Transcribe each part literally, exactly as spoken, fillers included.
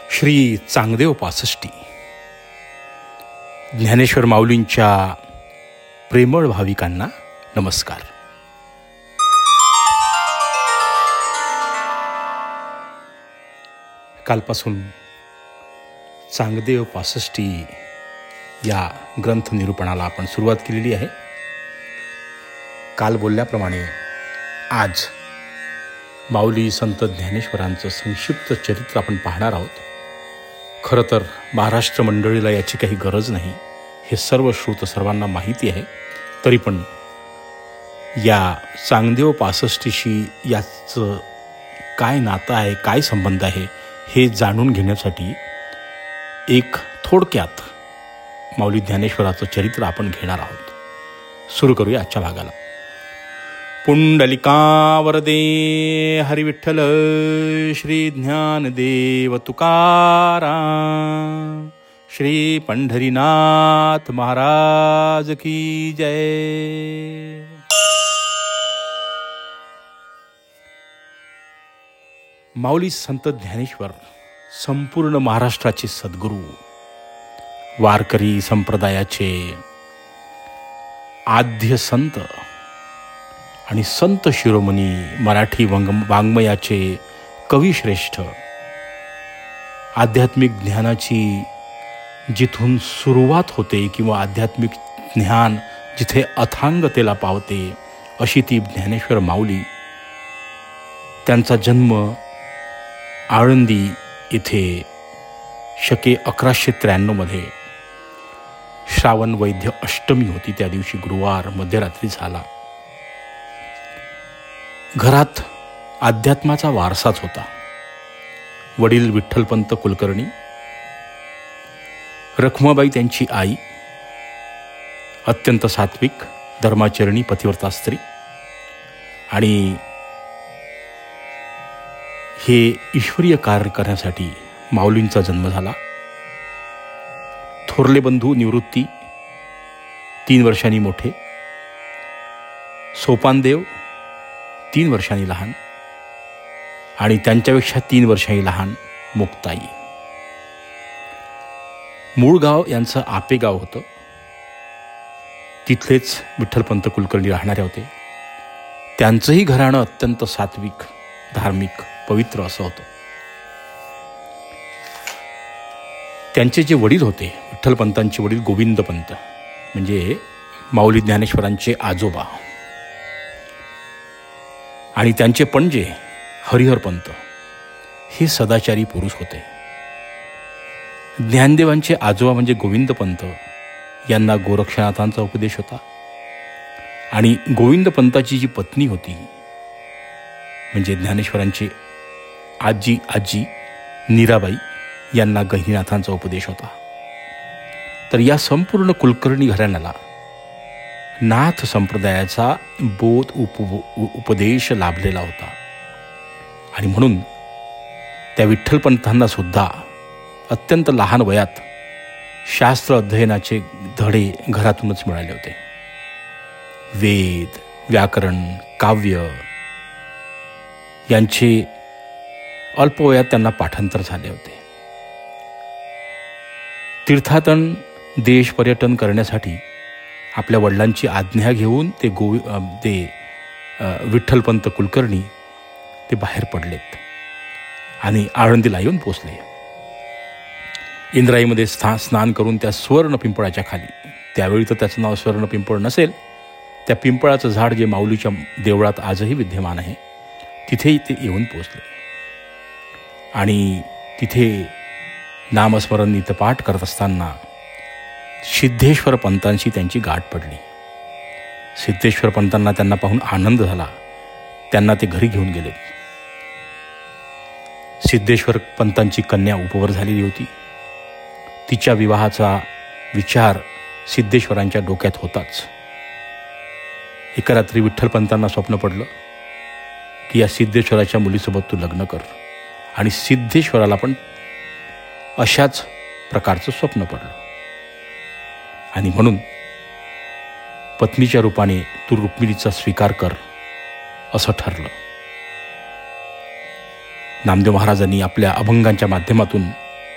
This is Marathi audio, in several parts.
श्री चांगदेव पासष्टी ज्ञानेश्वर माऊलींच्या प्रेमळ भाविकांना नमस्कार. कालपासून चांगदेव पासष्टी या ग्रंथ निरूपणाला आपण सुरुवात केलेली आहे. काल बोलल्याप्रमाणे आज माऊली संत ज्ञानेश्वरांचं संक्षिप्त चरित्र आपण पाहणार आहोत. खरं तर महाराष्ट्र मंडळीला याची काही गरज नाही, हे सर्व श्रोत सर्वांना माहिती आहे. तरी पण या चांगदेव पासष्टीशी याचं काय नातं आहे, काय संबंध आहे हे जाणून घेण्यासाठी एक थोडक्यात माऊली ज्ञानेश्वराचं चरित्र आपण घेणार आहोत. सुरू करूया आजच्या भागाला. पुंडलिका वरदे हरी विठ्ठल श्री ज्ञानदेव तुकाराम श्री पंढरीनाथ महाराज की जय. माऊली संत ज्ञानेश्वर संपूर्ण महाराष्ट्राचे सद्गुरू, वारकरी संप्रदायाचे आद्य संत आणि संत शिरोमणी, मराठी वंग वाङ्मयाचे कविश्रेष्ठ, आध्यात्मिक ज्ञानाची जिथून सुरुवात होते किंवा आध्यात्मिक ज्ञान जिथे अथांगतेला पावते अशी ती ज्ञानेश्वर माऊली. त्यांचा जन्म आळंदी येथे शके अकराशे त्र्याण्णवमध्ये श्रावण वैद्य अष्टमी होती, त्या दिवशी गुरुवार मध्यरात्री झाला. घरात अध्यात्माचा वारसाच होता. वडील विठ्ठलपंत कुलकर्णी, रखुमाबाई त्यांची आई, अत्यंत सात्विक धर्माचरणी पतिव्रता स्त्री. आणि हे ईश्वरीय कार्य करण्यासाठी माऊलींचा जन्म झाला. थोरले बंधू निवृत्ती तीन वर्षांनी मोठे, सोपानदेव तीन वर्षांनी लहान आणि त्यांच्यापेक्षा तीन वर्षांनी लहान मुक्ताई. मूळ गाव यांचं आपेगाव होतं. तिथलेच विठ्ठलपंत कुलकर्णी राहणारे होते. त्यांचंही घराणं अत्यंत सात्विक, धार्मिक, पवित्र असं होतं. त्यांचे जे वडील होते, विठ्ठलपंतांचे वडील गोविंदपंत म्हणजे माऊली ज्ञानेश्वरांचे आजोबा, आणि त्यांचे पणजे हरिहरपंत हे सदाचारी पुरुष होते. ज्ञानदेवांचे आजोबा म्हणजे गोविंदपंत यांना गोरक्षनाथांचा उपदेश होता. आणि गोविंदपंताची जी पत्नी होती म्हणजे ज्ञानेश्वरांची आजी आजी नीराबाई यांना गहिनीनाथांचा उपदेश होता. तर या संपूर्ण कुलकर्णी घराण्याला नाथ संप्रदायाचा बोध उप उपदेश लाभलेला होता. आणि म्हणून त्या विठ्ठलपंतांना सुद्धा अत्यंत लहान वयात शास्त्र अध्ययनाचे धडे घरातूनच मिळाले होते. वेद, व्याकरण, काव्य यांचे अल्पवयात त्यांना पाठांतर झाले होते. तीर्थाटन, देश पर्यटन करण्यासाठी आपल्या वडिलांची आज्ञा घेऊन ते गो ते विठ्ठलपंत कुलकर्णी ते बाहेर पडलेत आणि आळंदीला येऊन पोचले. इंद्राईमध्ये स्था स्नान करून त्या सुवर्ण पिंपळाच्या खाली, त्यावेळी तर त्याचं नाव सुवर्ण पिंपळ नसेल, त्या पिंपळाचं झाड जे माऊलीच्या देवळात आजही विद्यमान आहे, तिथेही ते येऊन पोचले. आणि तिथे नामस्मरण नित्यपाठ करत असताना सिद्धेश्वर पंतांशी त्यांची गाठ पडली. सिद्धेश्वर पंतांना त्यांना पाहून आनंद झाला. त्यांना ते घरी घेऊन गेले. सिद्धेश्वर पंतांची कन्या उपवर झालेली होती. तिच्या विवाहाचा विचार सिद्धेश्वरांच्या डोक्यात होताच. एका रात्री विठ्ठलपंतांना स्वप्न पडलं की या सिद्धेश्वराच्या मुलीसोबत तू लग्न कर. आणि सिद्धेश्वराला पण अशाच प्रकारचं स्वप्न पडलं. आणि म्हणून पत्नीच्या रूपाने तू रुक्मिणीचा स्वीकार कर असं ठरलं. नामदेव महाराजांनी आपल्या अभंगांच्या माध्यमातून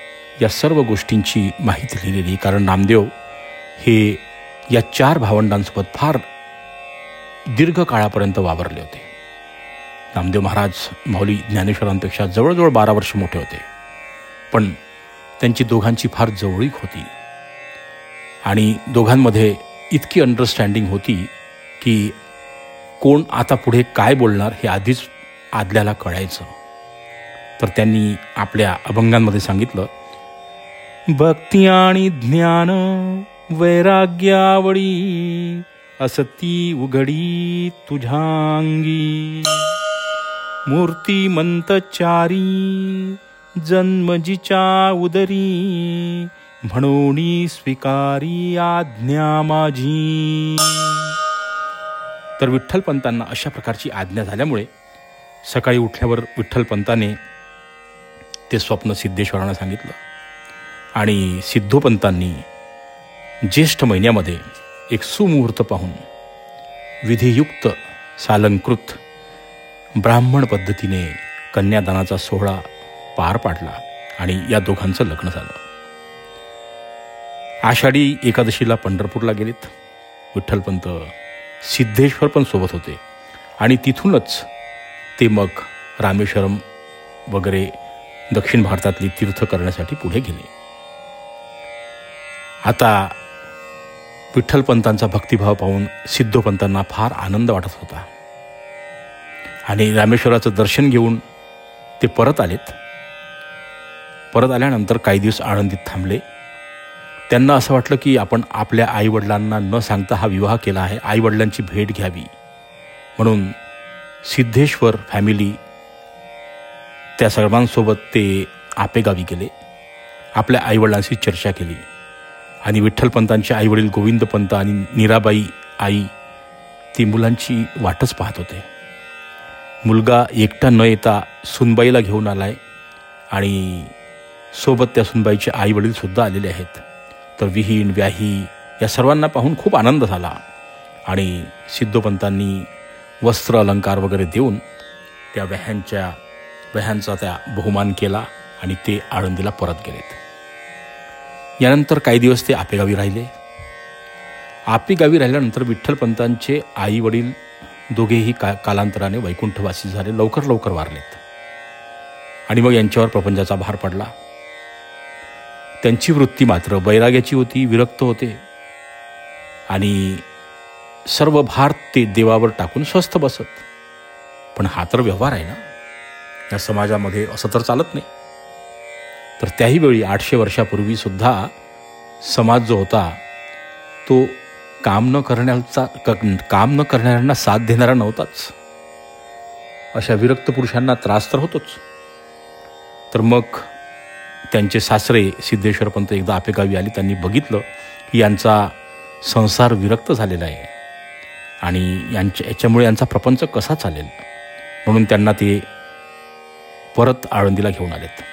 या सर्व गोष्टींची माहिती लिहिलेली. कारण नामदेव हे या चार भावंडांसोबत फार दीर्घ काळापर्यंत वावरले होते. नामदेव महाराज माऊली ज्ञानेश्वरांपेक्षा जवळजवळ बारा वर्ष मोठे होते, पण त्यांची दोघांची फार जवळीक होती आणि दोघांमध्ये इतकी अंडरस्टँडिंग होती की कोण आता पुढे काय बोलणार हे आधीच आदल्याला कळायचं. तर त्यांनी आपल्या अभंगांमध्ये सांगितलं, भक्ती आणि ज्ञान वैराग्यावळी असती उघडी तुझ्यांगी, मूर्तिमंतचारी जन्मजीच्या उदरी, म्हणोनी स्वीकारी आज्ञा माझी. तर विठ्ठलपंतांना अशा प्रकारची आज्ञा झाल्यामुळे सकाळी उठल्यावर विठ्ठलपंताने ते स्वप्न सिद्धेश्वरांना सांगितलं आणि सिद्धोपंतांनी ज्येष्ठ महिन्यामध्ये एक सुमुहूर्त पाहून विधियुक्त सालंकृत ब्राह्मण पद्धतीने कन्यादानाचा सोहळा पार पाडला आणि या दोघांचं लग्न झालं. आषाढी एकादशीला पंढरपूरला गेलेत. विठ्ठलपंत सिद्धेश्वर पण सोबत होते आणि तिथूनच ते मग रामेश्वरम वगैरे दक्षिण भारतातली तीर्थ करण्यासाठी पुढे गेले. आता विठ्ठलपंतांचा भक्तिभाव पाहून सिद्धोपंतांना फार आनंद वाटत होता आणि रामेश्वराचं दर्शन घेऊन ते परत आलेत. परत आल्यानंतर काही दिवस आळंदीत थांबले. त्यांना असं वाटलं की आपण आपल्या आईवडिलांना न सांगता हा विवाह केला आहे, आईवडिलांची भेट घ्यावी. म्हणून सिद्धेश्वर फॅमिली त्या सर्वांसोबत ते आपेगावी गेले. आपल्या आईवडिलांशी चर्चा केली आणि विठ्ठलपंतांचे आईवडील गोविंदपंत आणि नीराबाई आई ती मुलांची वाटच पाहत होते. मुलगा एकटा न येता सुनबाईला घेऊन आलाय आणि सोबत त्या सुनबाईचे आईवडीलसुद्धा आलेले आहेत. तर विहीण व्याही या सर्वांना पाहून खूप आनंद झाला आणि सिद्धोपंतांनी वस्त्र अलंकार वगैरे देऊन त्या व्याह्यांच्या व्याह्यांचा त्या बहुमान केला आणि ते आळंदीला परत गेलेत. यानंतर काही दिवस ते आपेगावी राहिले. आपेगावी राहिल्यानंतर विठ्ठलपंतांचे आई वडील दोघेही का कालांतराने वैकुंठवासी झाले, लवकर लवकर वारलेत आणि मग यांच्यावर प्रपंचाचा भार पडला. त्यांची वृत्ती मात्र वैराग्याची होती, विरक्त होते आणि सर्व भार ते देवावर टाकून स्वस्थ बसत. पण हा तर व्यवहार आहे ना, या समाजामध्ये असं तर चालत नाही. तर त्याही वेळी आठशे वर्षापूर्वी सुद्धा समाज जो होता तो काम न करण्याचा काम न करणाऱ्यांना साथ देणारा नव्हताच. अशा विरक्त पुरुषांना त्रास तर होतोच. तर मग त्यांचे सासरे सिद्धेश्वरपंत एकदा आपेगावी आले. त्यांनी बघितलं की यांचा संसार विरक्त झालेला आहे आणि यांच्या याच्यामुळे यांचा प्रपंच कसा चालेल, म्हणून त्यांना ते परत आळंदीला घेऊन आलेत.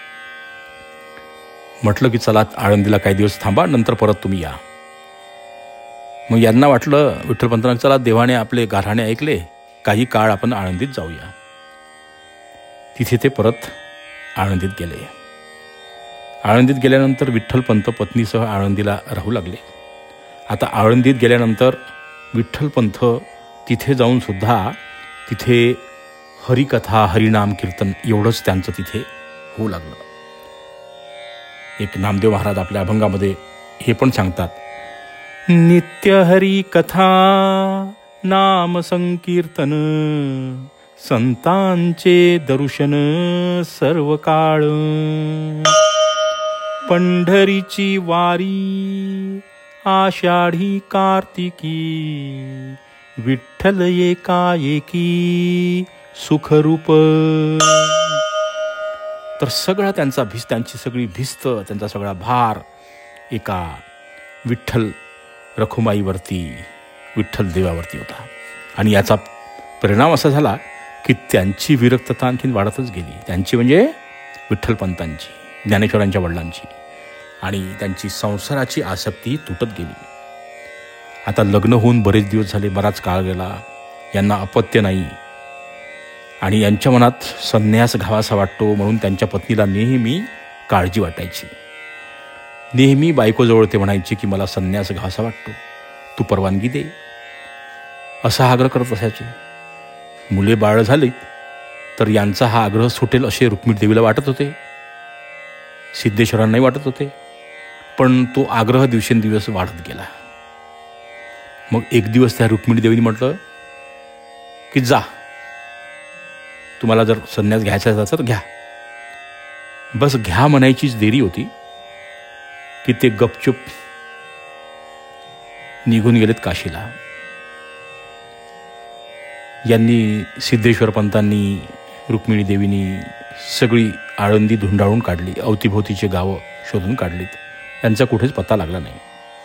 म्हटलं की चला आळंदीला काही दिवस थांबा, नंतर परत तुम्ही या. मग यांना वाटलं विठ्ठलपंतांना, चला देवाने आपले गाऱ्हाणे ऐकले, काही काळ आपण आळंदीत जाऊया. तिथे ते परत आळंदीत गेले. आळंदीत गेल्यानंतर विठ्ठलपंत पत्नीसह आळंदीला राहू लागले. आता आळंदीत गेल्यानंतर विठ्ठलपंत तिथे जाऊन सुद्धा तिथे हरिकथा हरिनाम कीर्तन एवढंच त्यांचं तिथे होऊ लागलं. एक नामदेव महाराज आपल्या अभंगामध्ये हे पण सांगतात, नित्य हरी कथा नाम संकीर्तन, संतांचे दर्शन सर्व काळ, पंढरीची वारी आषाढी कार्तिकी, विठ्ठल एकाएकी सुखरूप. तर सगळा त्यांचा भिस्त त्यांची सगळी भिस्त त्यांचा सगळा भार एका विठ्ठल रखुमाईवरती विठ्ठल देवावरती होता आणि याचा परिणाम असा झाला की त्यांची विरक्तता आणखीन वाढतच गेली. त्यांची म्हणजे विठ्ठलपंतांची, ज्ञानेश्वरांच्या वडिलांची, आणि त्यांची संसाराची आसक्ती तुटत गेली. आता लग्न होऊन बरेच दिवस झाले, बराच काळ गेला, यांना अपत्य नाही आणि यांच्या मनात संन्यास घ्यावासा वाटतो. म्हणून त्यांच्या पत्नीला नेहमी काळजी वाटायची. नेहमी बायकोजवळ ते म्हणायचे की मला संन्यास घ्यावासा वाटतो, तू परवानगी दे, असा आग्रह करत असायचे. मुले बाळ झाली तर यांचा हा आग्रह सुटेल असे रुक्मिणी देवीला वाटत होते, सिद्धेश्वरांनाही वाटत होते. पण तो आग्रह दिवसेंदिवस वाढत गेला. मग एक दिवस त्या रुक्मिणी देवीने म्हटलं की जा, तुम्हाला जर संन्यास घ्यायचा असेल तर घ्या. बस घ्या म्हणायचीच देरी होती की ते गपचूप निघून गेलेत काशीला. यांनी सिद्धेश्वर पंतांनी, रुक्मिणी देवीनी सगळी आळंदी धुंडाळून काढली, अवतीभोवतीचे गावं शोधून काढलीत, यांचा कुठेच पत्ता लागला नाही.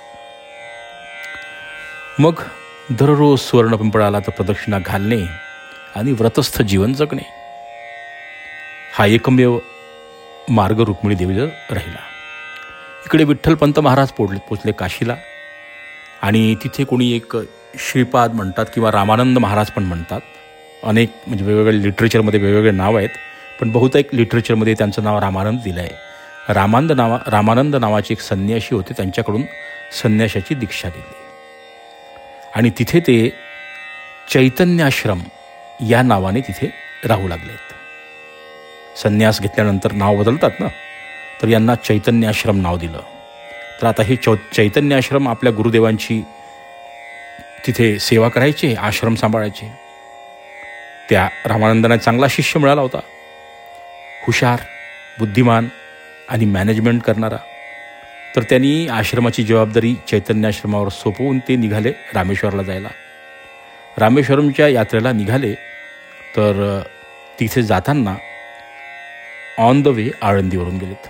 मग दररोज सुवर्णपिंपळाला तर प्रदक्षिणा घालणे आणि व्रतस्थ जीवन जगणे हा एकमेव मार्ग रुक्मिणी देवीचा राहिला. इकडे विठ्ठलपंत महाराज पोचले पोचले काशीला, आणि तिथे कोणी एक श्रीपाद म्हणतात किंवा रामानंद महाराज पण म्हणतात. अनेक म्हणजे वेगवेगळ्या लिटरेचरमध्ये वेगवेगळे नाव आहेत, पण बहुतेक लिटरेचरमध्ये त्यांचं नाव रामानंद दिलं आहे. रामानंद नावा रामानंद नावाचे एक संन्यासी होते, त्यांच्याकडून संन्यासाची दीक्षा दिली आणि तिथे ते चैतन्याश्रम या नावाने तिथे राहू लागलेत. संन्यास घेतल्यानंतर नाव बदलतात ना, तर यांना चैतन्याश्रम नाव दिलं. तर आता हे चौ चैतन्याश्रम आपल्या गुरुदेवांची तिथे सेवा करायचे, आश्रम सांभाळायचे. त्या रामानंदांना चांगला शिष्य मिळाला होता, हुशार, बुद्धिमान आणि मॅनेजमेंट करणारा. तर त्यांनी आश्रमाची जबाबदारी चैतन्याश्रमावर सोपवून ते निघाले रामेश्वरला जायला. रामेश्वरमच्या यात्रेला निघाले तर तिथे जाताना ऑन द वे आळंदीवरून गेलेत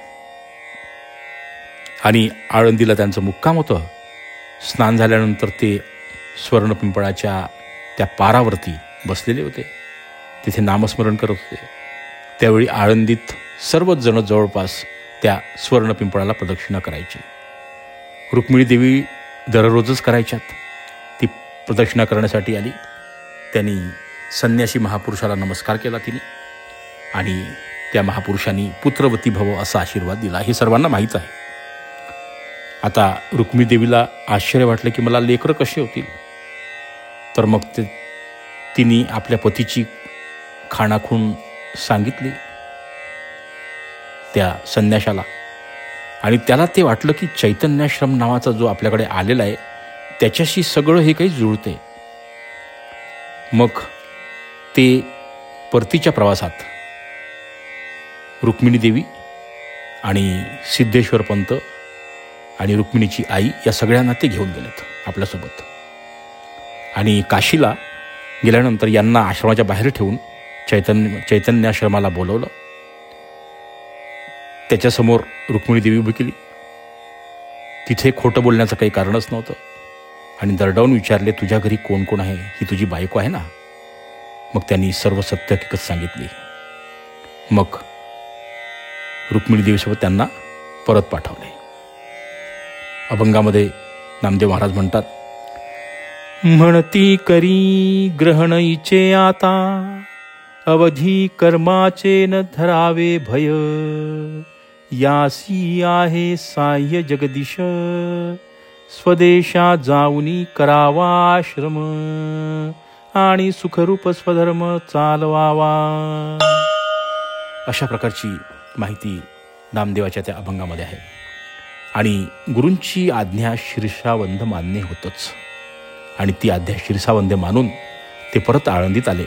आणि आळंदीला त्यांचं मुक्काम होतं. स्नान झाल्यानंतर ते स्वर्णपिंपळाच्या त्या पारावरती बसलेले होते, तिथे नामस्मरण करत होते. त्यावेळी आळंदीत सर्वच जण जवळपास त्या स्वर्णपिंपळाला प्रदक्षिणा करायची. रुक्मिणी देवी दररोजच करायच्यात. ती प्रदक्षिणा करण्यासाठी आली. त्यांनी संन्यासी महापुरुषाला नमस्कार केला तिने, आणि त्या महापुरुषांनी पुत्रवती भव असा आशीर्वाद दिला. हे सर्वांना माहीत आहे. आता रुक्मिणी देवीला आश्चर्य वाटलं की मला लेकरं कसे होतील. तर मग ते तिने आपल्या पतीची खाणाखूण सांगितली त्या संन्याशाला, आणि त्याला ते वाटलं की चैतन्याश्रम नावाचा जो आपल्याकडे आलेला आहे त्याच्याशी सगळं हे काही जुळते. मग ते परतीच्या प्रवासात रुक्मिणी देवी आणि सिद्धेश्वर पंत आणि रुक्मिणीची आई या सगळ्यांना ते घेऊन गेलेत आपल्यासोबत. आणि काशीला गेल्यानंतर यांना आश्रमाच्या बाहेर ठेवून चैतन्य चैतन्याश्रमाला बोलवलं. त्याच्यासमोर रुक्मिणी देवी उभी केली. तिथे खोटं बोलण्याचं काही कारणच नव्हतं, आणि दरडावून विचारले, तुझ्या घरी कोण कोण आहे, ही तुझी बायको आहे ना. मग त्यांनी सर्व सत्य हकीकत सांगितली. मग रुक्मिणी देवीसोबत त्यांना परत पाठवले. अभंगामध्ये नामदेव महाराज म्हणतात, म्हणती करी ग्रहण इचे आता, अवधी कर्माचे न धरावे भय, यासी आहे साह्य जगदीश, स्वदेशा जाऊनी करावा आश्रम, आणि सुखरूप स्वधर्म चालवावा. अशा प्रकारची माहिती नामदेवाच्या त्या अभंगामध्ये आहे. आणि गुरूंची आज्ञा शीर्षावंद मानणे होतंच, आणि ती आज्ञा शीर्षावंद मानून ते परत आळंदीत आले.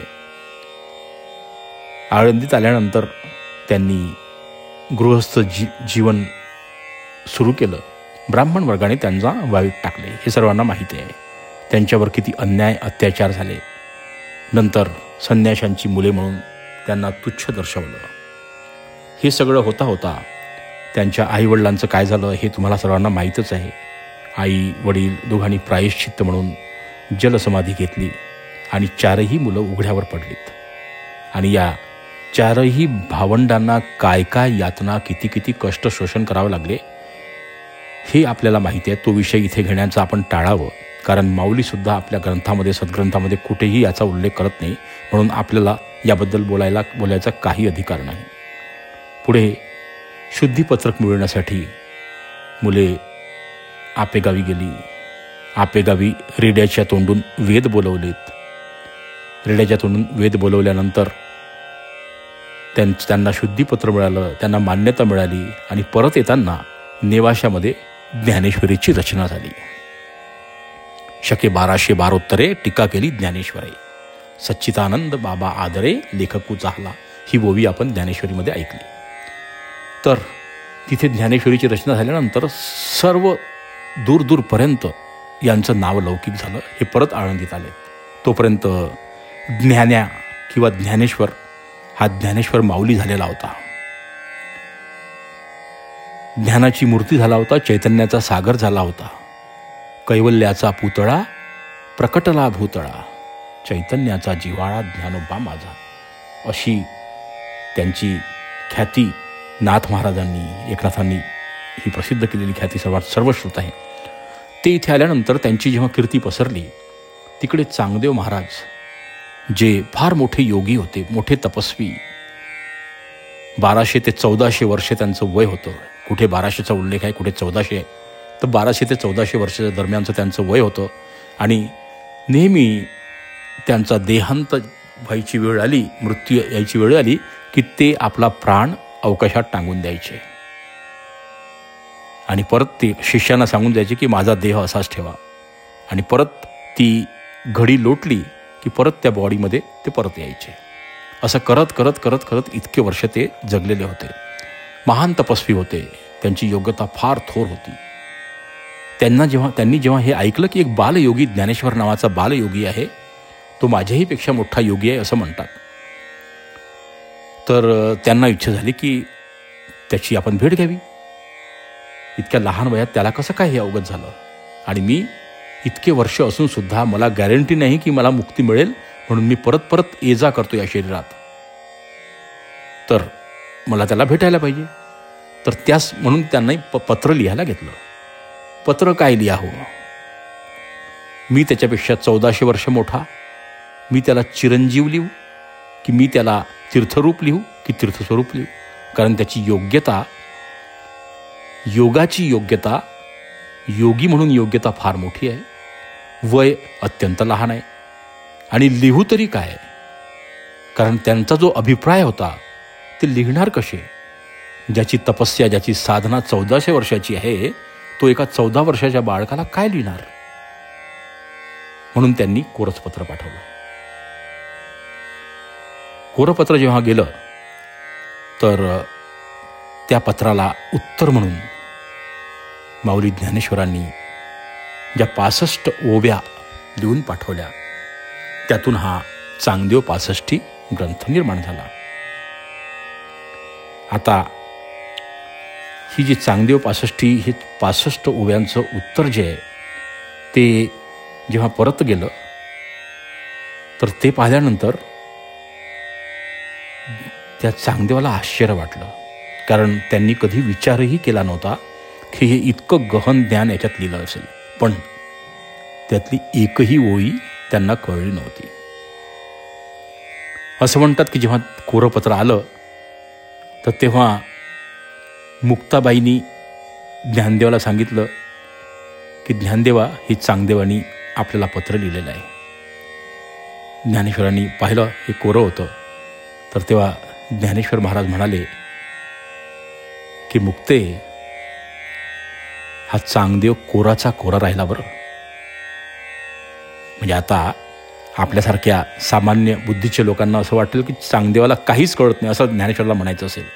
आळंदीत आल्यानंतर त्यांनी गृहस्थ जी जीवन सुरू केलं. ब्राह्मण वर्गाने त्यांना वाईट टाकले, हे सर्वांना माहिती आहे. त्यांच्यावर किती अन्याय अत्याचार झाले. नंतर संन्याशांची मुले म्हणून त्यांना तुच्छ दर्शवलं. हे सगळं होता होता त्यांच्या आईवडिलांचं काय झालं हे तुम्हाला सर्वांना माहीतच आहे. आई वडील दोघांनी प्रायश्चित्त म्हणून जलसमाधी घेतली, आणि चारही मुलं उघड्यावर पडलीत. आणि या चारही भावंडांना काय काय यातना, किती किती कष्ट शोषण करावे लागले हे आपल्याला माहिती आहे. तो विषय इथे घेण्याचा आपण टाळावं, कारण माऊलीसुद्धा आपल्या ग्रंथामध्ये सद्ग्रंथामध्ये कुठेही याचा उल्लेख करत नाही, म्हणून आपल्याला याबद्दल बोलायला बोलायचा काही अधिकार नाही. पुढे शुद्धीपत्रक मिळवण्यासाठी मुले आपेगावी गेली. आपेगावी रेड्याच्या तोंडून वेद बोलवलेत. रेड्याच्या तोंडून वेद बोलवल्यानंतर त्यां त्यांना शुद्धीपत्र मिळालं, त्यांना मान्यता मिळाली आणि परत येताना नेवाशामध्ये ज्ञानेश्वरीची रचना झाली. शके बाराशे बारोत्तरे टीका केली ज्ञानेश्वरे, सच्चिदानंद बाबा आदरे लेखकू चाहला, ही ओवी आपण ज्ञानेश्वरीमध्ये ऐकली. तर तिथे ज्ञानेश्वरीची रचना झाल्यानंतर सर्व दूरदूरपर्यंत यांचं नाव लौकिक झालं. हे परत आळंदीत आले. तोपर्यंत ज्ञान्या किंवा ज्ञानेश्वर हा ज्ञानेश्वर माऊली झालेला होता. ज्ञानाची मूर्ती झाला होता, चैतन्याचा सागर झाला होता. कैवल्याचा पुतळा प्रकटला भूतळा, चैतन्याचा जिव्हाळा ज्ञानोबा माझा, अशी त्यांची ख्याती नाथ महाराजांनी, एकनाथांनी ही प्रसिद्ध केलेली ख्याती सर्वात सर्वश्रुत आहे. ते इथे आल्यानंतर त्यांची जेव्हा कीर्ती पसरली, तिकडे चांगदेव महाराज जे फार मोठे योगी होते, मोठे तपस्वी, बाराशे ते चौदाशे वर्ष त्यांचं वय होतं. कुठे बाराशेचा उल्लेख आहे, कुठे चौदाशे आहे. तर बाराशे ते चौदाशे वर्षाच्या दरम्यानचं त्यांचं वय होतं. आणि नेहमी त्यांचा देहांत व्हायची वेळ आली, मृत्यू यायची वेळ आली की ते आपला प्राण अवकाशात टांगून द्यायचे आणि परत ते शिष्यांना सांगून द्यायचे की माझा देह असाच ठेवा. आणि परत ती घडी लोटली की परत त्या बॉडीमध्ये ते परत यायचे. असं करत करत करत करत इतके वर्ष ते जगलेले होते. महान तपस्वी होते. त्यांची योग्यता फार थोर होती. त्यांना जेव्हा त्यांनी जेव्हा हे ऐकलं की एक बालयोगी ज्ञानेश्वर नावाचा बालयोगी आहे, तो माझ्याही पेक्षा मोठा योगी आहे असं म्हणतात, तर त्यांना इच्छा झाली की त्याची आपण भेट घ्यावी. इतक्या लहान वयात त्याला कसं काय हे अवगत झालं, आणि मी इतके वर्ष असून सुद्धा मला गॅरंटी नाही की मला मुक्ती मिळेल, म्हणून मी परत परत ये जा करतो या शरीरात, तर मला त्याला भेटायला पाहिजे. तर त्यास म्हणून त्यांनाही प पत्र लिहायला घेतलं. पत्र काय लिहावं? मी त्याच्यापेक्षा चौदाशे वर्ष मोठा, मी त्याला चिरंजीव लिहू की मी त्याला तीर्थरूप लिहू की तीर्थस्वरूप लिहू? कारण त्याची योग्यता, योगाची योग्यता, योगी म्हणून योग्यता फार मोठी आहे. वय अत्यंत लहान आहे. आणि लिहू तरी काय? कारण त्यांचा जो अभिप्राय होता ते लिहिणार कसे? ज्याची तपस्या, ज्याची साधना चौदाशे वर्षाची आहे, तो एका चौदा वर्षाच्या बाळकाला काय लिहिणार? म्हणून त्यांनी कोरचपत्र पाठवलं. कोरपत्र जेव्हा गेलं तर त्या पत्राला उत्तर म्हणून माऊली ज्ञानेश्वरांनी ज्या पासष्ट ओव्या लिहून पाठवल्या, त्यातून हा चांगदेव पासष्टी ग्रंथ निर्माण झाला. आता ही जी चांगदेव पासष्टी, हे पासष्ट ओव्यांचं उत्तर जे आहे ते जेव्हा परत गेलं तर ते पाहिल्यानंतर त्या चांगदेवाला आश्चर्य वाटलं. कारण त्यांनी कधी विचारही केला नव्हता की हे इतकं गहन ज्ञान याच्यात लिहिलं असेल. पण त्यातली एकही ओळी त्यांना कळली नव्हती. असं म्हणतात की जेव्हा कोरपत्र आलं तर तेव्हा मुक्ताबाईंनी ज्ञानदेवाला सांगितलं की ज्ञानदेवा, हे चांगदेवानी आपल्याला पत्र लिहिलेलं आहे. ज्ञानेश्वरांनी पाहिलं, हे कोरं होतं. तर तेव्हा ज्ञानेश्वर महाराज म्हणाले की मुक्ते, हा चांगदेव कोराचा कोरा राहिला बरं. म्हणजे आता आपल्यासारख्या सामान्य बुद्धीच्या लोकांना असं वाटेल की चांगदेवाला काहीच कळत नाही, असं ज्ञानेश्वराला म्हणायचं असेल.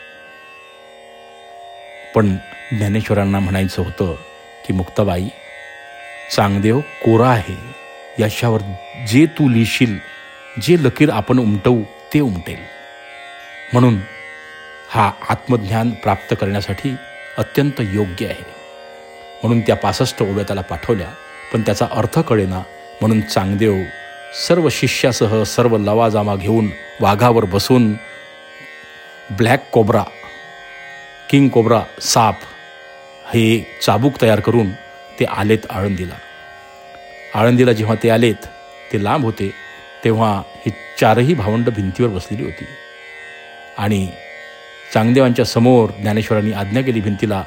पण ज्ञानेश्वरांना म्हणायचं होतं की मुक्ताबाई, चांगदेव कोरा आहे. याच्यावर जे तू लिहिशील, जे लकीर आपण उमटवू ते उमटेल. म्हणून हा आत्मज्ञान प्राप्त करण्यासाठी अत्यंत योग्य आहे. म्हणून त्या पासष्ट ओव्या त्याला पाठवल्या. पण त्याचा अर्थ कळेना, म्हणून चांगदेव सर्व शिष्यासह सर्व लवाजामा घेऊन वाघावर बसून ब्लॅक कोब्रा, किंग कोब्रा साप हे चाबूक तयार करून ते आलेत आळंदीला. आळंदीला जेव्हा ते आलेत, ते लांब होते, तेव्हा ही चारही भावंड भिंतीवर बसलेली होती. आणि चांगदेवांच्या समोर ज्ञानेश्वरांनी आज्ञा केली भिंतीला,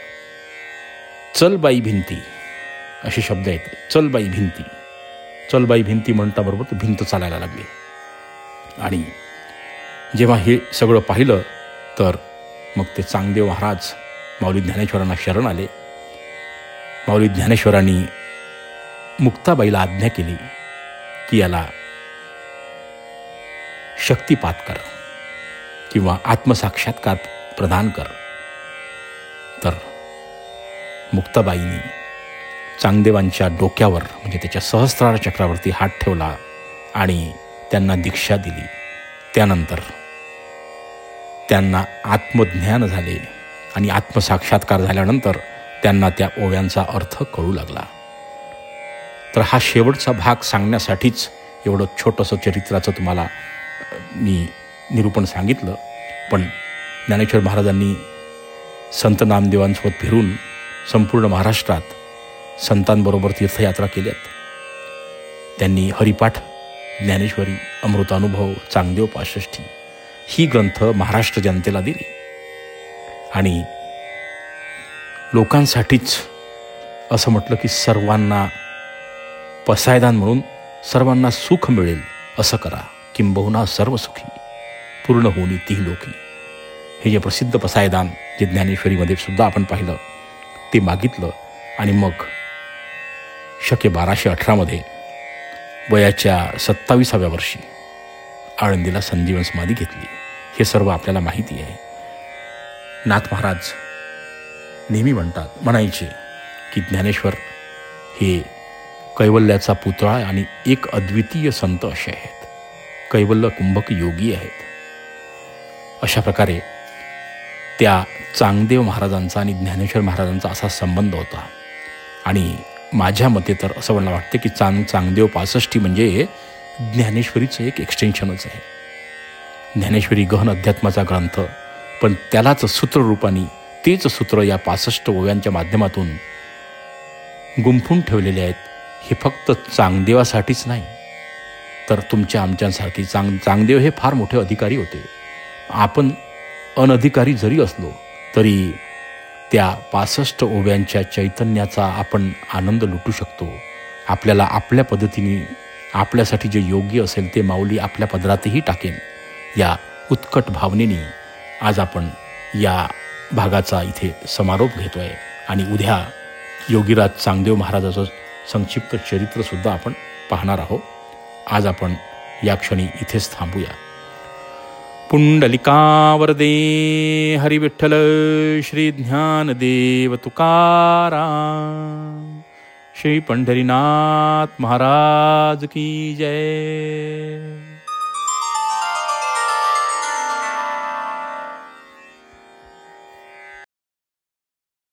चल बाई भिंती, असे शब्द आहेत. चल बाई भिंती, चल बाई भिंती म्हणता बरोबर ती भिंत चालायला लागली. आणि जेव्हा हे सगळं पाहिलं तर मग ते चांगदेव महाराज माऊली ज्ञानेश्वरांना शरण आले. माऊली ज्ञानेश्वरांनी मुक्ताबाईला आज्ञा केली की याला शक्तिपात कर किंवा आत्मसाक्षात्कार प्रदान कर. तर मुक्ताबाईंनी चांगदेवांच्या डोक्यावर म्हणजे त्याच्या सहस्त्रार चक्रावरती हात ठेवला आणि त्यांना दीक्षा दिली. त्यानंतर त्यांना आत्मज्ञान झाले आणि आत्मसाक्षात्कार झाल्यानंतर त्यांना त्या ओव्यांचा अर्थ कळू लागला. तर हा शेवटचा भाग सांगण्यासाठीच एवढं छोटंसं चरित्राचं तुम्हाला मी निरूपण सांगितलं. पण ज्ञानेश्वर महाराजांनी संत नामदेवांसोबत फिरून संपूर्ण महाराष्ट्रात संतांबरोबर तीर्थयात्रा केल्यात. त्यांनी हरिपाठ, ज्ञानेश्वरी, अमृतानुभव, चांगदेव पासष्टी ही ग्रंथ महाराष्ट्र जनतेला दिली आणि लोकांसाठीच असं म्हटलं की सर्वांना पसायदान म्हणून सर्वांना सुख मिळेल असं करा, किंबहुना सर्व सुखी पूर्ण होणी ती लोकी. हे जे प्रसिद्ध पसायदान जे ज्ञानेश्वरीमध्ये सुद्धा आपण पाहिलं ते मागितलं आणि मग शके बाराशे अठरामध्ये वयाच्या सत्ताविसाव्या वर्षी आळंदीला संजीवन समाधी घेतली. हे सर्व आपल्याला माहिती आहे. नाथ महाराज नेहमी म्हणतात म्हणायचे की ज्ञानेश्वर हे कैवल्याचा पुतळा आणि एक अद्वितीय संत असे आहेत, कैवल्य कुंभक योगी आहेत. अशा प्रकारे त्या चांगदेव महाराजांचा आणि ज्ञानेश्वर महाराजांचा असा संबंध होता. आणि माझ्या मते तर असं मला वाटते की चांग चांगदेव पासष्टी म्हणजे ज्ञानेश्वरीचं एक एक्सटेन्शनच आहे. ज्ञानेश्वरी गहन अध्यात्माचा ग्रंथ, पण त्यालाच सूत्ररूपाने तेच सूत्र या पासष्ट ओव्यांच्या माध्यमातून गुंफून ठेवलेले आहेत. हे फक्त चांगदेवासाठीच नाही तर तुमच्या आमच्यासारखी चांग चांगदेव हे फार मोठे अधिकारी होते. आपण अनधिकारी जरी असलो तरी त्या पासष्ट ओव्यांच्या चैतन्याचा आपण आनंद लुटू शकतो. आपल्याला आपल्या पद्धतीने आपल्यासाठी जे योग्य असेल ते माऊली आपल्या पदरातही टाकेल या उत्कट भावनेने आज आपण या भागाचा इथे समारोप घेतो आहे. आणि उद्या योगीराज चांगदेव महाराजाचं संक्षिप्त चरित्रसुद्धा आपण पाहणार आहोत. आज आपण या क्षणी इथेच थांबूया. पुंडलिकावरदे हरी विठ्ठल श्री ज्ञानदेव तुकाराम, श्री पंढरीनाथ महाराज की जय.